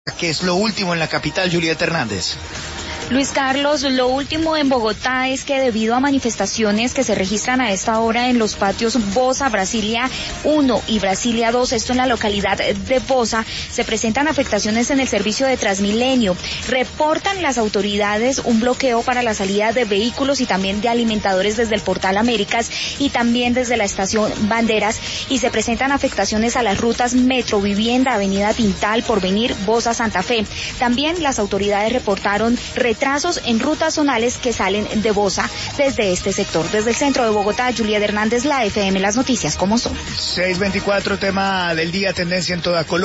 ¿Qué es lo último en la capital, Julieta Hernández? Luis Carlos, lo último en Bogotá es que debido a manifestaciones que se registran a esta hora en los patios Bosa, Brasilia 1 y Brasilia 2, esto en la localidad de Bosa, se presentan afectaciones en el servicio de Transmilenio. Reportan las autoridades un bloqueo para la salida de vehículos y también de alimentadores desde el Portal Américas y también desde la estación Banderas, y se presentan afectaciones a las rutas Metro, Vivienda, Avenida Tintal, Porvenir, Bosa, Santa Fe. También las autoridades reportaron retrasos en rutas zonales que salen de Bosa desde este sector. Desde el centro de Bogotá, Julieta Hernández, la FM, las noticias como son. 6:24, tema del día, tendencia en toda Colombia.